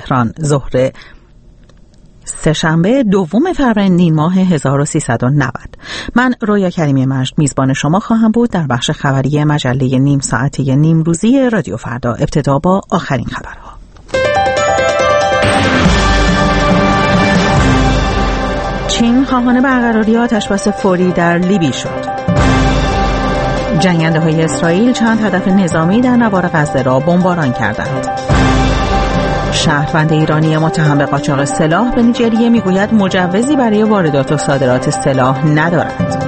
تهران ظهر سه‌شنبه دوم فروردین ماه 1390. من رویا کریمی مجد میزبان شما خواهم بود در بخش خبری مجله نیم ساعته نیم روزی رادیو فردا. ابتدا با آخرین خبرها. چین خواهان برقراری آتش‌بس فوری در لیبی شد. جنگنده‌های اسرائیل چند هدف نظامی در نوار غزه را بمباران کردند. شهروند ایرانی متهم به قاچاق سلاح به نیجریه میگوید مجوزی برای واردات و صادرات سلاح ندارد.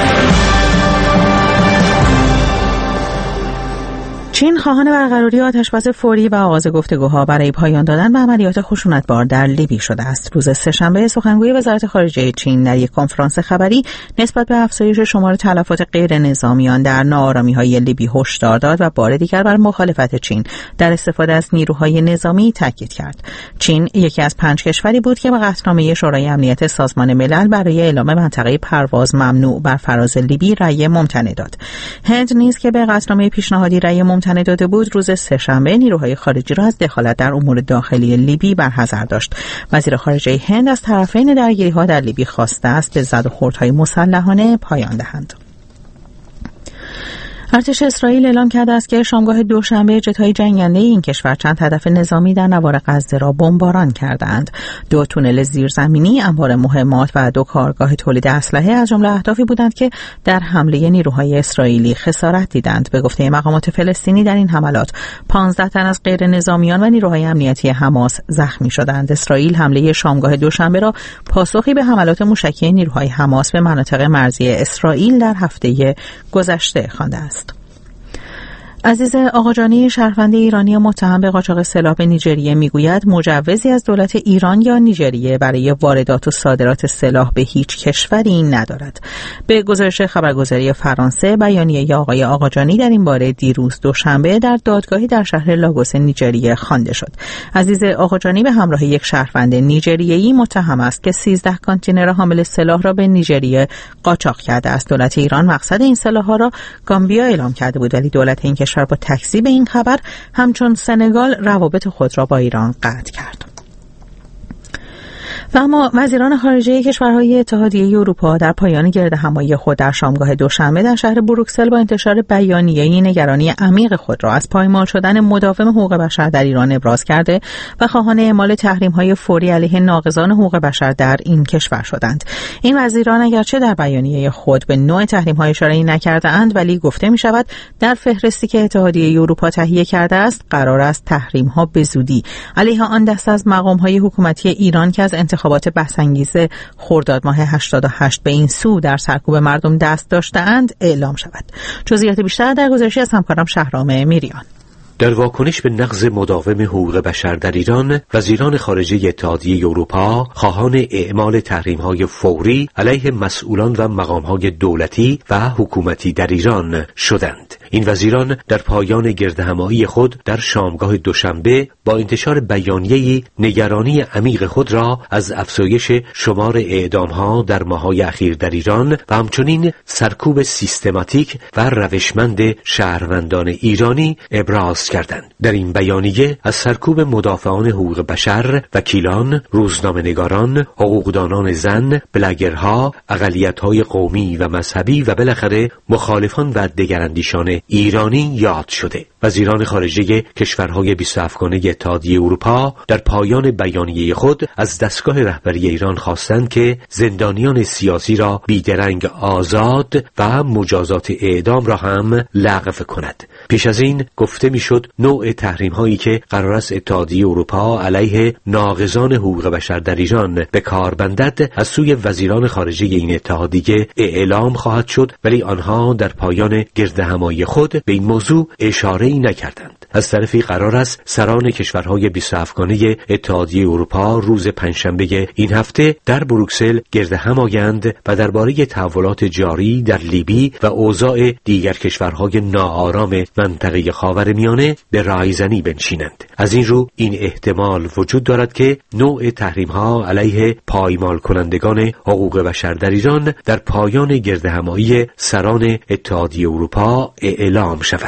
چین خواهان برقراری آتش‌بس فوری و آغاز گفتگوها برای پایان دادن به عملیات خشونتبار در لیبی شده است. روز سه‌شنبه سخنگوی وزارت خارجه چین در یک کنفرانس خبری نسبت به افزایش شمار تلفات غیر نظامیان در ناآرامی‌های لیبی هشدار داد و بار دیگر بر مخالفت چین در استفاده از نیروهای نظامی تاکید کرد. چین یکی از 5 کشوری بود که به قطعنامه شورای امنیت سازمان ملل برای اعلام منطقه پرواز ممنوع بر فراز لیبی رأی ممتنع داد. هند نیز که به قطعنامه پیشنهادی رأی ممتنع داده بود، روز سه‌شنبه نیروهای خارجی را از دخالت در امور داخلی لیبی برحذر داشت. وزیر خارجه هند از طرفین درگیری‌ها در لیبی خواسته است به زد و خوردهای مسلحانه پایان دهند. ارتش اسرائیل اعلام کرده است که شامگاه دوشنبه جت‌های جنگنده این کشور چند هدف نظامی در نوار غزه را بمباران کردند. 2 تونل زیرزمینی، انبار مهمات و 2 کارگاه تولید اسلحه از جمله اهدافی بودند که در حمله نیروهای اسرائیلی خسارت دیدند. به گفته مقامات فلسطینی در این حملات 15 تن از غیر نظامیان و نیروهای امنیتی حماس زخمی شدند. اسرائیل حمله شامگاه دوشنبه را پاسخی به حملات موشکی نیروهای حماس به مناطق مرزی اسرائیل در هفته گذشته خوانده است. عزیز آقاجانی، شهروند ایرانی متهم به قاچاق سلاح به نیجریه میگوید مجوزی از دولت ایران یا نیجریه برای واردات و صادرات سلاح به هیچ کشوری ندارد. به گزارش خبرگزاری فرانسه، بیانیه آقای آقاجانی در این باره دیروز دوشنبه در دادگاهی در شهر لاگوس نیجریه خوانده شد. عزیز آقاجانی به همراه یک شهروند نیجریه‌ای متهم است که 13 کانتینر حامل سلاح را به نیجریه قاچاق کرده است. دولت ایران مقصد این سلاح‌ها را گامبیا اعلام کرده بود، ولی دولت این کشور با تکذیب این خبر همچون سنگال روابط خود را با ایران قطع کرد. و اما وزیران خارجه کشورهای اتحادیه اروپا در پایان گردهمایی خود در شامگاه دوشنبه در شهر بروکسل با انتشار بیانیه‌ای نگرانی عمیق خود را از پایمال شدن مداوم حقوق بشر در ایران ابراز کرده و خواهان اعمال تحریم‌های فوری علیه ناقضان حقوق بشر در این کشور شدند. این وزیران اگرچه در بیانیه خود به نوع تحریم‌های اشاره نکرده‌اند، ولی گفته می‌شود در فهرستی که اتحادیه اروپا تهیه کرده است قرار است تحریم‌ها به زودی علیه آن دسته از مقام‌های حکومتی ایران که از انتخابات بحث‌انگیز خرداد ماه 88 به این سو در سرکوب مردم دست داشته‌اند اعلام شود. جزئیات بیشتر در گزارشی از همکارم شهرام میریان. در واکنش به نقض مداوم حقوق بشر در ایران، وزیران خارجه اتحادیه اروپا خواهان اعمال تحریم‌های فوری علیه مسئولان و مقام‌های دولتی و حکومتی در ایران شدند. این وزیران در پایان گردهمایی خود در شامگاه دوشنبه با انتشار بیانیه‌ای نگرانی عمیق خود را از افزایش شمار اعدام‌ها در ماه‌های اخیر در ایران و همچنین سرکوب سیستماتیک و روشمند شهروندان ایرانی ابراز کردند. در این بیانیه از سرکوب مدافعان حقوق بشر، وکیلان، روزنامه‌نگاران، حقوقدانان زن، بلاگرها، اقلیت‌های قومی و مذهبی و بالاخره مخالفان و دگراندیشان ایرانی یاد شده. وزیران خارجه کشورهای 27 اتحادیه اروپا در پایان بیانیه خود از دستگاه رهبری ایران خواستند که زندانیان سیاسی را بیدرنگ آزاد و مجازات اعدام را هم لغو کند. پیش از این گفته میشد نوع تحریم هایی که قرار است اتحادیه اروپا علیه ناقضان حقوق بشر در ایران به کار بندد از سوی وزیران خارجه این اتحادیه اعلام خواهد شد، ولی آنها در پایان گردهمایی خود به این موضوع اشاره‌ای نکردند. از طرفی قرار است سران کشورهای 27 اتحادیه اروپا روز پنجشنبه این هفته در بروکسل گردهم آیند و درباره تحولات جاری در لیبی و اوضاع دیگر کشورهای ناآرام منطقه خاورمیانه به رایزنی بنشینند. از این رو این احتمال وجود دارد که نوع تحریم‌ها علیه پایمال کنندگان حقوق بشر در ایران در پایان گردهمایی سران اتحادیه اروپا اعلام شود.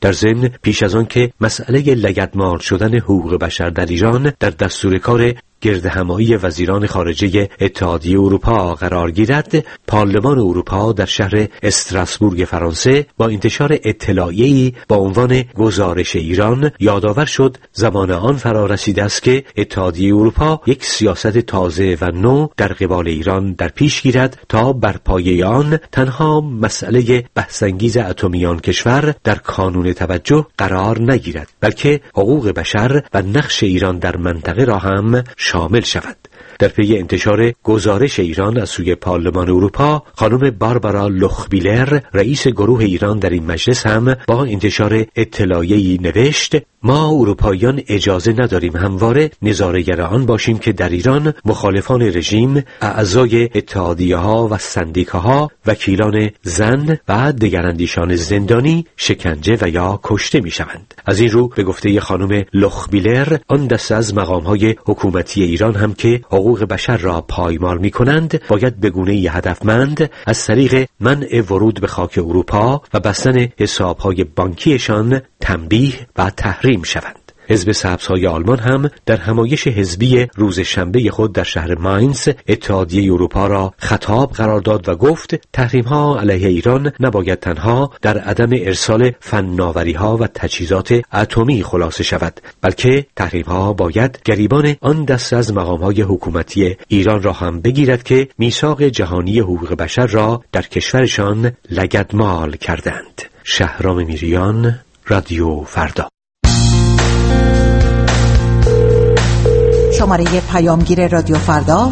در ضمن پیش از آن که مسئله لگدمال شدن حقوق بشر در ایران در دستور کار گردهمایی وزیران خارجه اتحادیه اروپا قرار گیرد، پارلمان اروپا در شهر استراسبورگ فرانسه با انتشار اطلاعیه‌ای با عنوان گزارش ایران یادآور شد زمان آن فرا رسیده است که اتحادیه اروپا یک سیاست تازه و نو در قبال ایران در پیش گیرد تا بر پایه آن تنها مسئله بحث‌انگیز اتمی آن کشور در کانون توجه قرار نگیرد، بلکه حقوق بشر و نقش ایران در منطقه را هم شامل شود. در پی انتشار گزارش ایران از سوی پارلمان اروپا، خانم باربارا لوخبیلر رئیس گروه ایران در این مجلس هم با انتشار اطلاعیه‌ای نوشت: ما اروپاییان اجازه نداریم همواره نظاره‌گر آن باشیم که در ایران مخالفان رژیم، اعضای اتحادیه‌ها و سندیکاها، وکیلان زن و دگراندیشان زندانی، شکنجه و یا کشته می‌شوند. از این رو به گفته خانم لوخبیلر، آن دسته از مقام‌های حکومتی ایران هم که حقوق بشر را پایمال می‌کنند باید به گونه‌ای هدفمند از طریق منع ورود به خاک اروپا و بستن حساب‌های بانکیشان تنبیه و تحریم شوند. حزب سبزهای آلمان هم در همایش حزبی روز شنبه خود در شهر ماینز اتحادیه اروپا را خطاب قرار داد و گفت تحریم‌ها علیه ایران نباید تنها در عدم ارسال فناوری‌ها و تجهیزات اتمی خلاصه شود، بلکه تحریم‌ها باید گریبان آن دسته از مقام‌های حکومتی ایران را هم بگیرد که میثاق جهانی حقوق بشر را در کشورشان لگدمال کردند. شهرام میریان، رادیو فردا. شماره پیامگیر رادیو فردا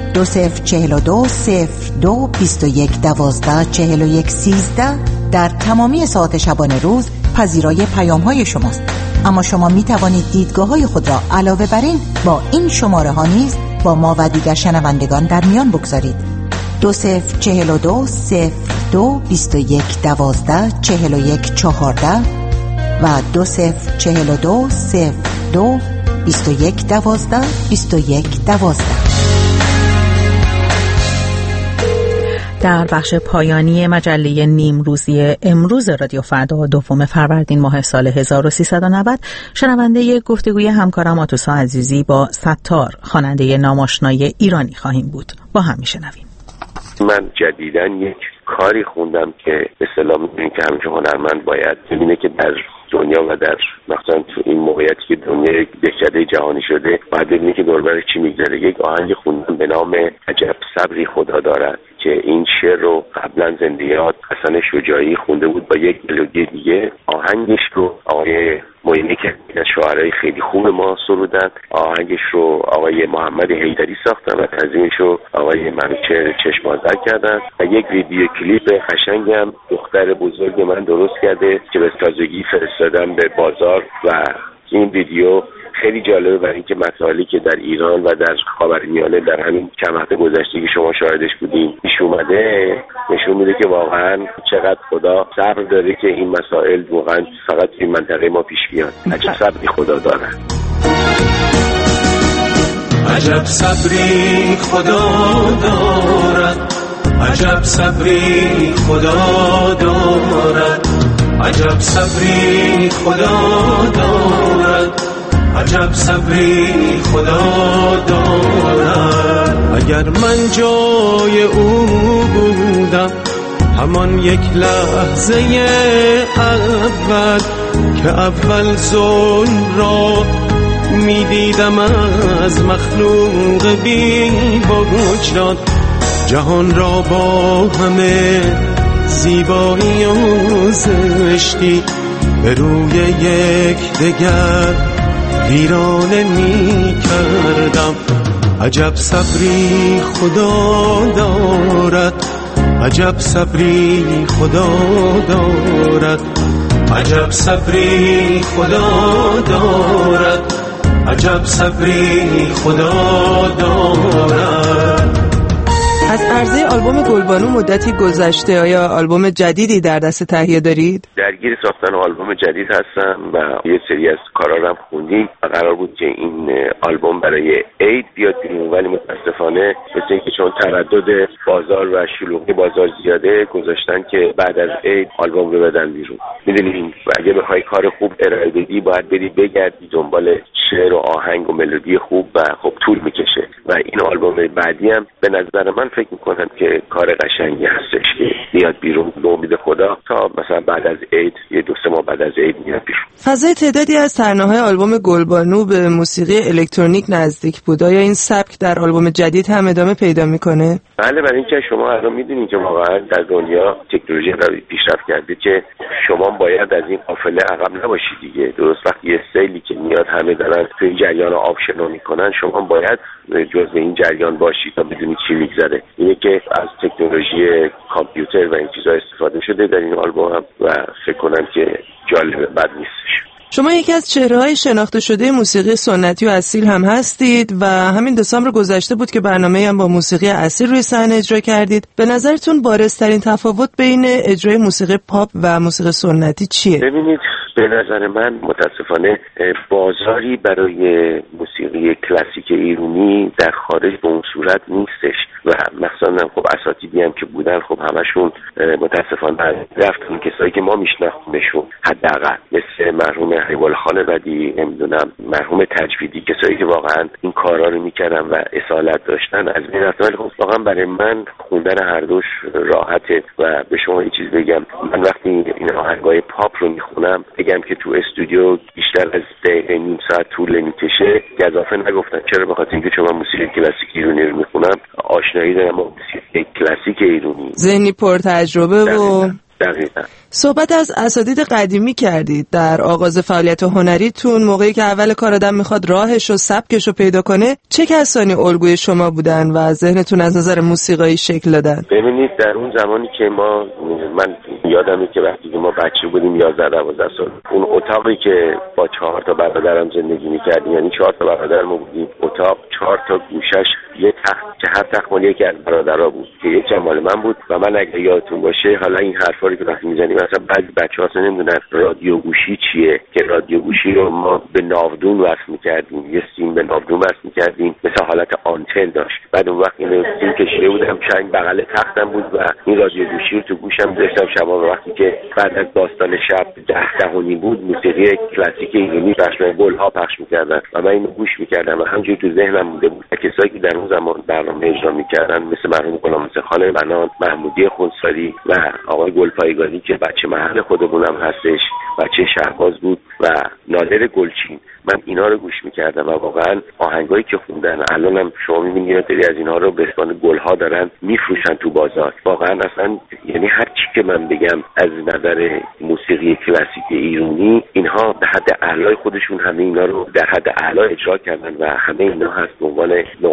20420221124113 در تمامی ساعات شبانه روز پذیرای پیام‌های شماست. اما شما می توانید دیدگاه‌های خود را علاوه بر این با این شماره ها نیز با ما و دیگر شنوندگان در میان بگذارید. 204201124114 و 2042022112. در بخش پایانی مجله نیمروزی امروز رادیو فردا 2 فروردین ماه سال 1390 شنونده گفتگوی همکارم آتوسا عزیزی با ستار، خواننده ناماشنای ایرانی خواهیم بود. با هم میشنویم. من جدیداً یک کاری خوندم که به اصطلاح می‌بینید که همیشه هنرمند باید ببینه که در دنیا و در مثلا تو این موقعیتی که دنیا یک دهکده جهانی شده باید ببینه که دور برش چی میگذره. یک آهنگ خوندم به نام عجب صبری خدا دارد که این شعر رو قبلا زندیات حسن شجاعی خونده بود با یک ملودی دیگه. آهنگش رو آقای معینی که از شاعرای خیلی خوب ما سرودن، آهنگش رو آقای محمد حیدری ساختن و تنظیمش رو آقای منوچهر چشم‌آذر کردن و یک ویدیو کلیپ قشنگم دختر بزرگ من درست کرده که به تازگی فرستادم به بازار و این ویدیو خیلی جالبه برای اینکه مسائلی که در ایران و در خاورمیانه در همین چند وقت گذشته که شما شاهدش بودین پیش اومده نشون میده که واقعا چقدر خدا صبر داره که این مسائل واقعا فقط این منطقه ما پیش بیاد. عجب صبری خدا داره. عجب صبری خدا دارد، عجب صبری خدا دارد، عجب صبری خدا دارد، عجب صبری خدا دارد. اگر من جای او بودم همان یک لحظه اول که اول ظلم را میدیدم از مخلوق بی وجدان، جهان را با همه زیبایی و زشتی به روی یک دگر ویرانه می کردم. عجب صبری خدا دارد، عجب صبری خدا دارد، عجب صبری خدا دارد، عجب صبری خدا دارد. از عرضه آلبوم گلبانو مدتی گذشته، آیا آلبوم جدیدی در دست تهیه دارید؟ درگیر ساختن آلبوم جدید هستم و یه سری از کارا هم خوندیم و قرار بود که این آلبوم برای عید بیاد بیرون، ولی متاسفانه مثل اینکه چون تردد بازار و شلوغی بازار زیاده گذاشتن که بعد از عید آلبوم رو بدن بیرون. میدونید اگه بخوای کار خوب ارائه بدی باید بری بگردی دنبال شعر و آهنگ و ملودی خوب و خب طول میکشه و این آلبوم بعدی هم به نظر من فکر میکنم که کار قشنگی هستش که بیاد بیرون به امید خدا تا مثلا بعد از عید یه 2-3 ماه بعد از عید میاد بیرون. فضای تعدادی از ترانه‌های آلبوم گلبانو به موسیقی الکترونیک نزدیک بود. آیا این سبک در آلبوم جدید هم ادامه پیدا میکنه؟ بله، برای اینکه شما الان میدونید که واقعا در دنیا تکنولوژی پیشرفت کرده که شما باید از این قافله عقب نباشید دیگه. درست وقتی یه سیلی که میاد همه دارن تو این جریان آب شنا میکنن، شما باید جزء این جریان باشید تا بدونید چی میگذره. اینه که از تکنولوژی کامپیوتر و این چیزا استفاده شده در این آلبوم هم و فکر کنم که جالب بد نیستش. شما یکی از چهره‌های شناخته شده موسیقی سنتی و اصیل هم هستید و همین دسامبر گذشته بود که برنامه‌ای هم با موسیقی اصیل روی صحنه اجرا کردید. به نظرتون بارزترین تفاوت بین اجرای موسیقی پاپ و موسیقی سنتی چیه؟ ببینید، به نظر من متاسفانه بازاری برای موسیقی کلاسیک ایرانی در خارج به اون صورت نیستش و مثلا خب اساتیدی هم که بودن خب همشون متاسفانه رفتن کسایی که ما میشناختیمشون، حداقل مثل مرحوم حیوال خان بدی، نمیدونم مرحوم تجویدی، کسایی که واقعا این کارا رو میکردن و اصالت داشتن از بین رفتن. خب واقعا برای من خوندن هر دوش راحته و به شما یه چیز بگم، من وقتی این آهنگای پاپ رو میخونم بگم که تو استودیو بیشتر از دقیقه نیم ساعت طول نمیکشه، گزافه نگفتن. چرا؟ بخاطر اینکه چون من موسیقی کلاسیک ایرانی رو میخونم، آشنایی دارم با موسیقی کلاسیک ایرانی، ذهنی پر تجربه و دقیقاً. صحبت از اساتید قدیمی کردید. در آغاز فعالیت هنریتون، موقعی که اول کار آدم میخواد راهش و سبکش رو پیدا کنه، چه کسانی الگوی شما بودن و ذهنتون از نظر موسیقایی شکل دادن؟ ببینید، در اون زمانی که من یادمه که وقتی که ما بچه بودیم 11-12 سال، اون اتاقی که با 4 تا برادرم زندگی میکردیم، یعنی 4 تا برادر ما بودیم، اتاق 4 تا گوشش یه تخت که هر تخت مال یکی از برادرها بود که یکی مال من بود و من اگه یادتون باشه، حالا این حرفا رو که وقتی میزنیم مثلا بعضی بچه‌ها اصلا نمیدونن رادیو گوشی چیه، که رادیو گوشی رو ما به ناودون وصل می‌کردیم، یه سیم به ناودون وصل می‌کردیم، مثل حالت آنتن داشت. بعد اون وقت اینو سیم کشیده بودم چنگ بغل تختم بود و این رادیو گوشی رو تو گوشم داشتم. شبا وقتی که بعد از داستان شب 10:30 بود، موسیقی کلاسیک ایرانی پخش می‌کردن، گل‌ها پخش می‌کردن و من اینو گوش می‌کردم و همینجوری تو ذهنم مونده بود. کسایی که در اون زمان برنامه اجرا می‌کردن مثل مرحوم غلام خان منان، محمودی خونساری و آقای گلپایگانی که بچه محل خودمونم هستش، بچه شهباز بود و نادر گلچین، من اینا رو گوش میکردم و واقعا آهنگایی که خوندن الانم شما میبینید داری از اینا رو به اسم گلها دارن میفروشن تو بازار. واقعا اصلا یعنی هر چی که من بگم از نظر موسیقی کلاسیک ایرانی، اینها به حد اعلای خودشون همه اینا رو در حد اعلا اجرا کردن و همه اینا هست به عنوان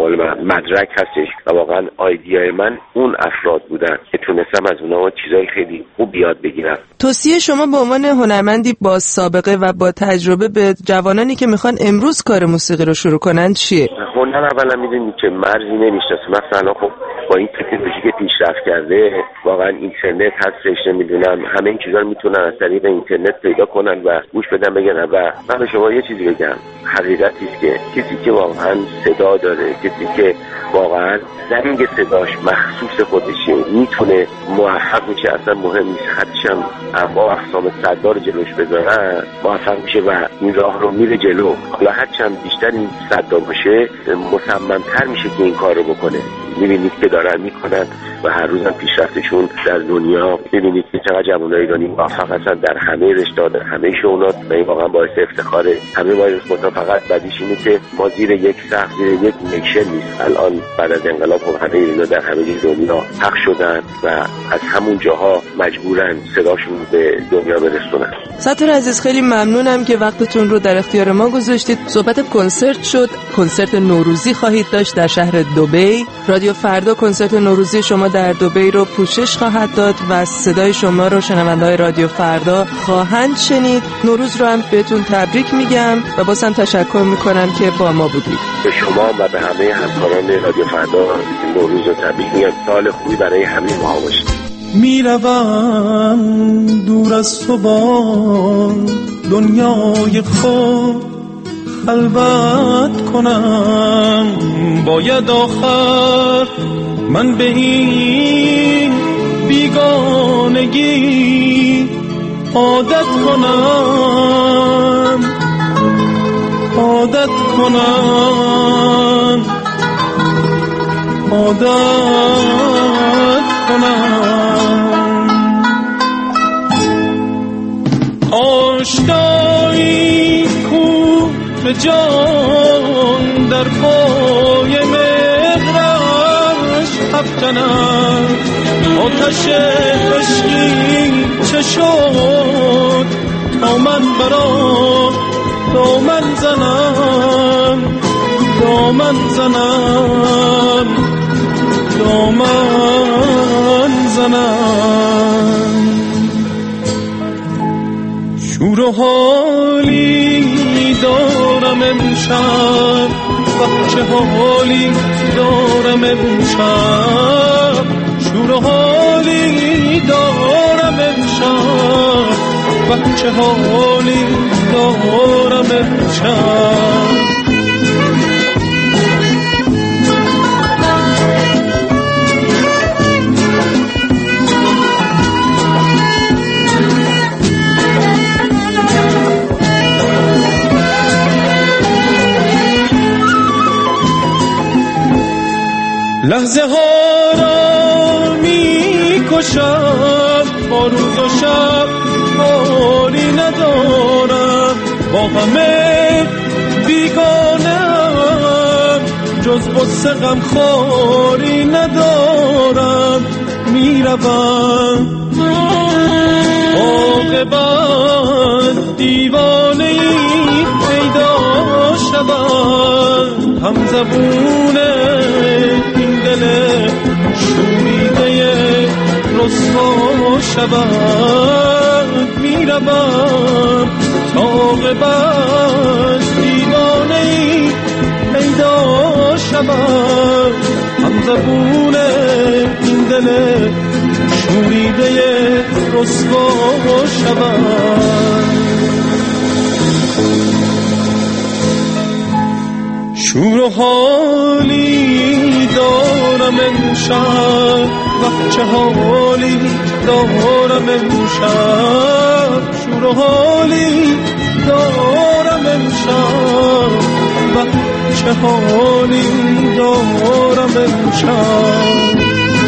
مدرک هستش و واقعا آیدیای من اون افراد بودن که تونستم از اونها چیزای خیلی خوب یاد بگیرم. توصیه شما به عنوان هنرمندی با سابقه و با تجربه به جوانانی که میخوان امروز کار موسیقی رو شروع کنن چیه؟ هنر اولا میدونید که مرزی نمیشناسه. مثلا خب با این تکنولوژی که پیشرفت کرده، واقعا اینترنت هستش، نمیدونم همه این چیزا رو میتونن از طریق اینترنت پیدا کنن و گوش بدن بگن. و من به شما یه چیزی بگم، حقیقتی است که کسی که واقعا صدا داره، کسی که واقعا زنگ صداش مخصوص خودشه، میتونه موفق میشه. اصلا مهم نیست خدشم اما اقسام صدار جلوش بذارن، موفق میشه و این راه رو میره جلو. حالا هرچند بیشتر این صدا باشه، مصمم‌تر میشه که این کار رو بکنه. میبینید که دارن میکنن و هر روز هم پیشرفتشون در دنیا. میبینید که چقدر جوانای ایرانی موفق هستن در همه رشته، در همه شغلات و این واقعا باعث افتخاره. همه باید فقط بدیش اینه که ما زیر یک سقف، زیر یک نیشن نیست. الان بعد از انقلاب خب همه اینا در همه دنیا حق شدن و از همون جاها مجبورن صداشون به دنیا برسونن. ساتور عزیز، خیلی ممنونم که وقتتون رو در اختیار ما گذاشتید. صحبت کنسرت شد، کنسرت نوروزی خواهید داشت در شهر دبی. رادیو فردا کنسرت نوروزی شما در دبی رو پوشش خواهد داد و صدای شما رو شنونده‌های رادیو فردا خواهند شنید. نوروز رو هم بهتون تبریک میگم و بازم تشکر میکنم که با ما بودید. به شما و به همه همکاران رادیو فردا نوروز رو تبریک میگم. سال خوبی برای همه ما باشه. میروم دور از تو با دنیای خود خلوت کنم، باید آخر من به این بیگانگی عادت کنم، عادت کنم، عادت کنم. آشنایی کو به جان در پای مهرش افکنم، آتش عشقی چه شد تا من برا دامن زنم، دامن زنم، دامن زنم. شور و حالی دارم امشب، چه حالی دارم امشب، شور و حالی دارم امشب، چه حالی دارم امشب. لحظه ها را می کشم، با روز و شب حالی ندارم، با همه بیگانم، جز غصه غم خواری ندارم. می روم عاقبت دیوانه ای پیدا شود، هم زبونه شوریده رسوا شود. میروم عاقبت دیوانه‌ای پیدا شود، هم زبون این دل شوریده رسوا شود. شور و حالی دارم امشب، چه حالی دارم امشب، شور و حالی دارم امشب، چه حالی دارم امشب.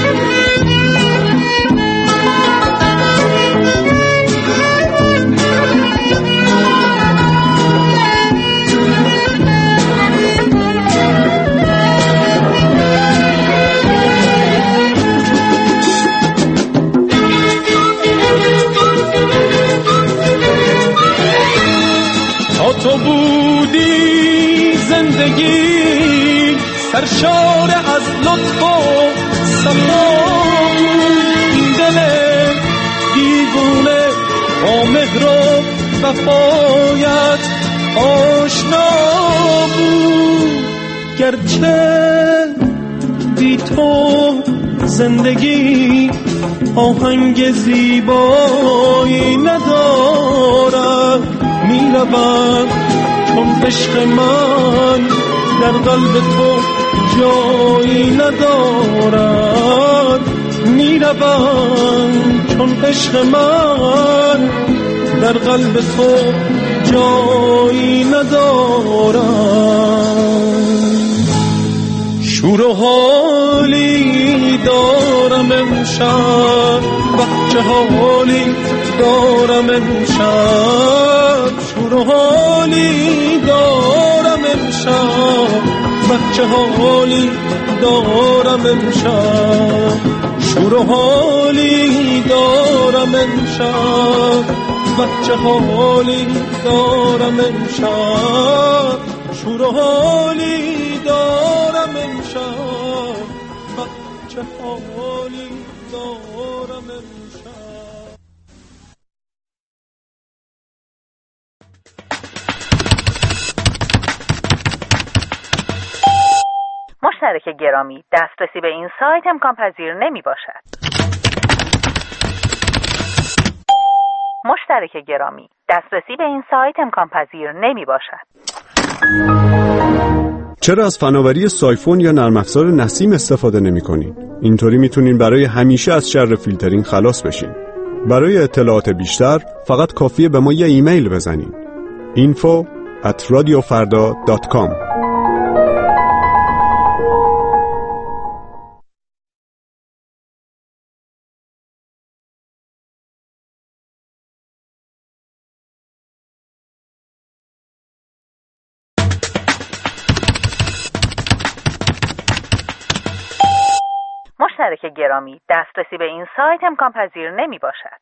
تو بودی زندگی سرشار از لطف و صفا، این دل دیوونه با مهر و وفایت آشنا بود. گرچه بی تو زندگی آهنگ زیبایی ندارد. میروم چون عشق من در قلب تو جایی ندارد. میروم چون عشق من در قلب تو جایی ندارد. شور و حالی دارم امشب، چه حالی دارم امشب، شور و حالی دارم امشب، چه حالی دارم امشب، شور و حالی دارم امشب، چه حالی دارم امشب، شور و حالی دارم امشب، چه حالی دارم امشب. مشترک گرامی، دسترسی به این سایت امکان پذیر نمی باشد. مشترک گرامی، دسترسی به این سایت امکان پذیر نمی باشد. چرا از فناوری سایفون یا نرم افزار نسیم استفاده نمی‌کنین؟ اینطوری میتونین برای همیشه از شر فیلترینگ خلاص بشین. برای اطلاعات بیشتر فقط کافیه به ما یه ایمیل بزنین. info@radiofarda.com. مشترک گرامی، دسترسی به این سایت امکان پذیر نمی باشد.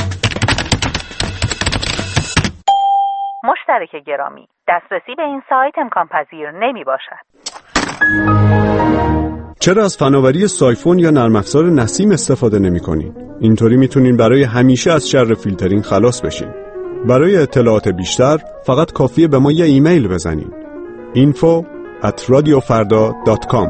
مشترک گرامی، دسترسی به این سایت امکان پذیر نمی باشد. چرا از فناوری سایفون یا نرم افزار نسیم استفاده نمی‌کنین؟ اینطوری میتونین برای همیشه از شر فیلترینگ خلاص بشین. برای اطلاعات بیشتر فقط کافیه به ما یه ایمیل بزنین. info@radiofarda.com.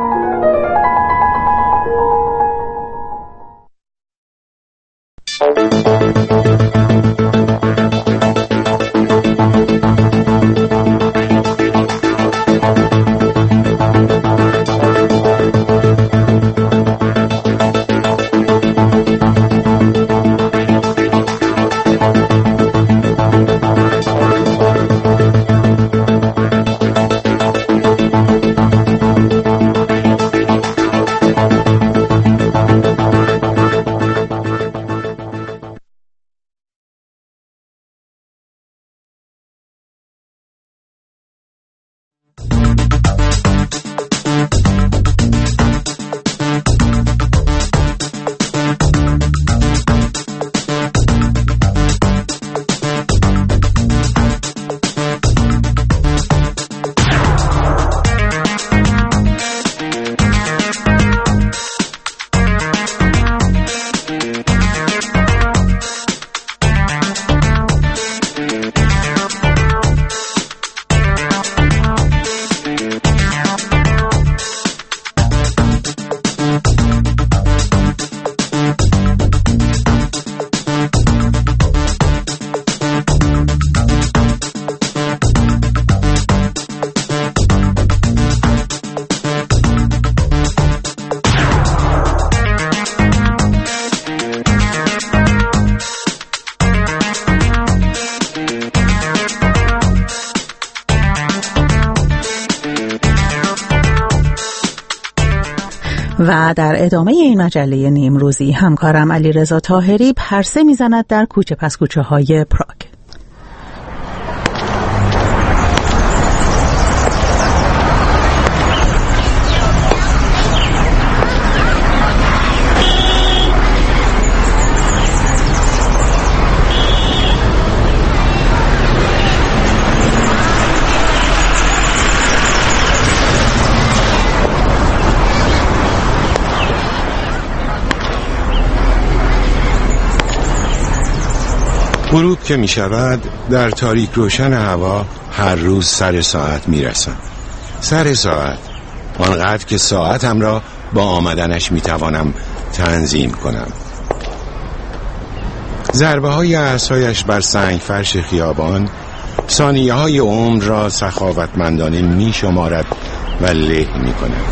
و در ادامه این مجله نیمروزی همکارم علیرضا طاهری پرسه میزند در کوچه پس کوچه های پراگ. غروب که می شود در تاریک روشن هوا هر روز سر ساعت می رسم. سر ساعت، آنقدر که ساعتم را با آمدنش می توانم تنظیم کنم. ضربه های عصایش بر سنگ فرش خیابان ثانیه های عمر را سخاوتمندانه می شمارد و له می کند.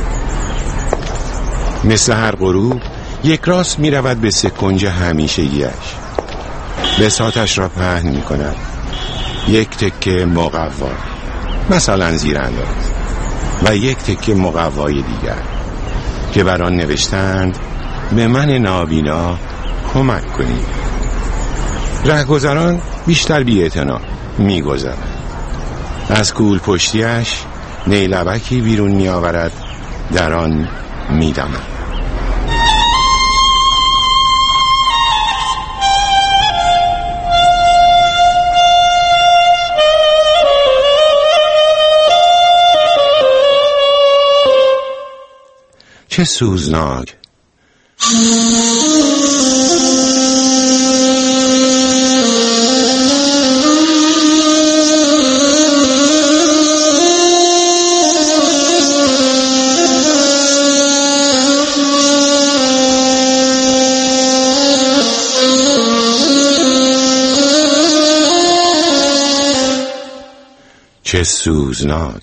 مثل هر غروب یک راست می رود به سکنج همیشگیش. بساطش را پهن می کند. یک تکه مقوا، مثلا زیرانداز، و یک تکه مقوای دیگر که بر آن نوشتند به من نابینا کمک کنید. رهگذران بیشتر بی‌اعتنا می‌گذرد. از کول پشتیش نیلبکی بیرون می‌آورد، در آن می‌دمد. چه سوزناک. چه سوزناک.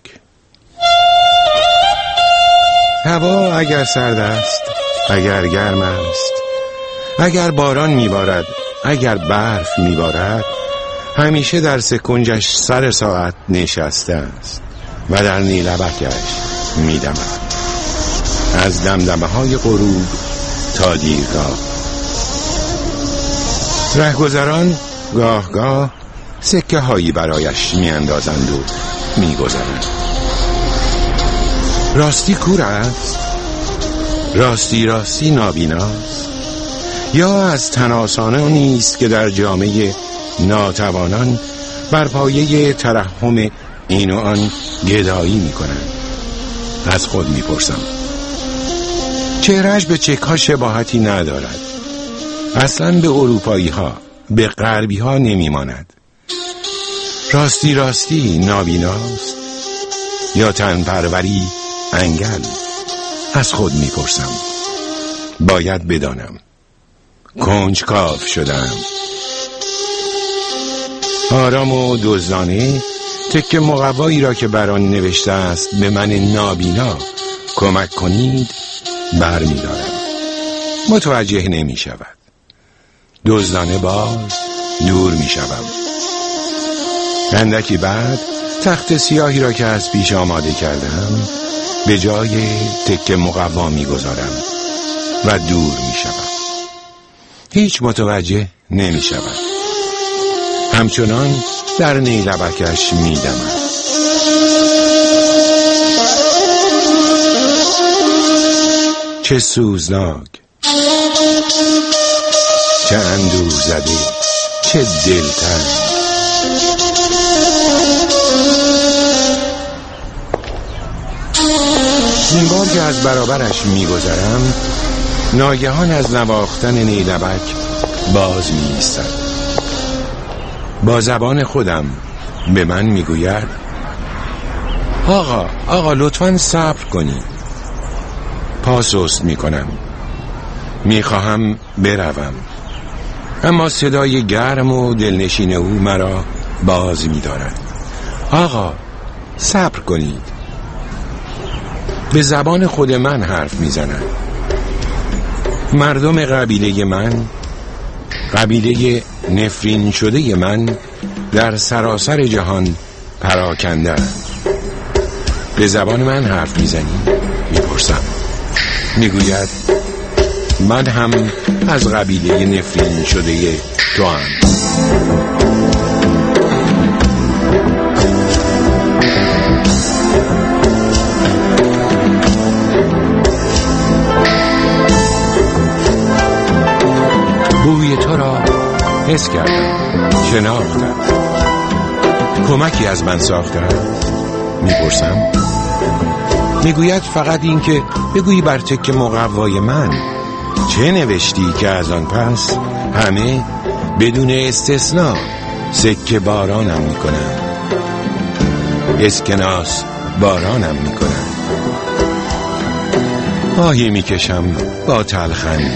هوا اگر سرد است، اگر گرم است، اگر باران میبارد، اگر برف میبارد، همیشه در سکنجش سر ساعت نشسته است و در نیلبکش میدمد، از دمدمه های غروب تا دیرگاه. رهگذران گاه سکه هایی برایش میاندازند و میگذرند. راستی کور است، راستی نابیناست، یا از تناسانانی است که در جامعه ناتوانان بر پایه ترحم این و آن گدایی میکنند. از خود میپرسم چهرهش به چک‌ها شباهتی ندارد، اصلا به اروپایی ها، به غربی ها نمیماند. راستی نابیناست یا تنپروری انگل؟ از خود میپرسم. باید بدانم. کنجکاو شدم. آرام و دزدانه تکه مقوایی را که بر آن نوشته است به من نابینا کمک کنید برمی‌دارم. متوجه نمی شود. دزدانه باز دور می شوم. اندکی بعد تخت سیاهی را که از پیش آماده کردم به جای تکه مقوا می گذارم و دور می شوم. هیچ متوجه نمی شود. همچنان در نیلبکش می دمد. چه سوزناک، چه اندوه زده، چه دلتنگ. این بار که از برابرش میگذرم ناگهان از نواختن نیلبک باز می‌ایستد. با زبان خودم به من میگوید آقا لطفاً صبر کنید. پاسوست میکنم. میخواهم بروم، اما صدای گرم و دلنشین او مرا باز می‌دارد. آقا صبر کنید. به زبان خود من حرف میزند. مردم قبیله من، قبیله نفرین شده من در سراسر جهان پراکنده است. به زبان من حرف میزنی؟ میپرسم. میگوید من هم از قبیله نفرین شده تو هم. بوی تو را حس کردم، شناختم. کمکی از من ساخته است؟ میپرسم. میگوید فقط این که بگویی بر تکه مقوای من چه نوشتی که از آن پس همه بدون استثناء سکه بارانم میکنن، اسکناس بارانم میکنن. آهی میکشم با تلخنی.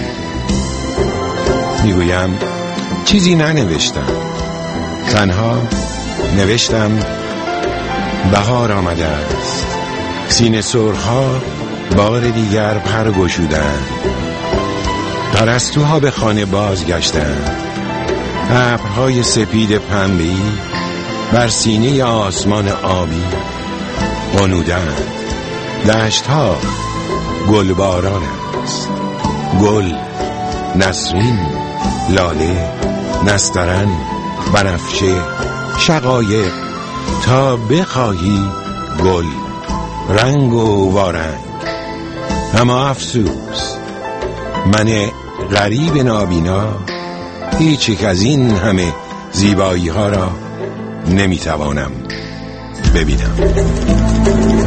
میگویم چیزی ننوشتم، تنها نوشتم بهار آمده است، سینه سرخ‌ها بار دیگر پر گشودند، پرستوها به خانه بازگشتند، ابرهای سپید پنبه‌ای بر سینه آسمان آبی غنودند، دشت‌ها گلباران است، گل، نسرین، لاله، نسترن، بنفشه، شقایق، تا بخواهی گل، رنگ و وارنگ. اما افسوس، من غریب نابینا هیچ یک از این همه زیبایی ها را نمیتوانم ببینم.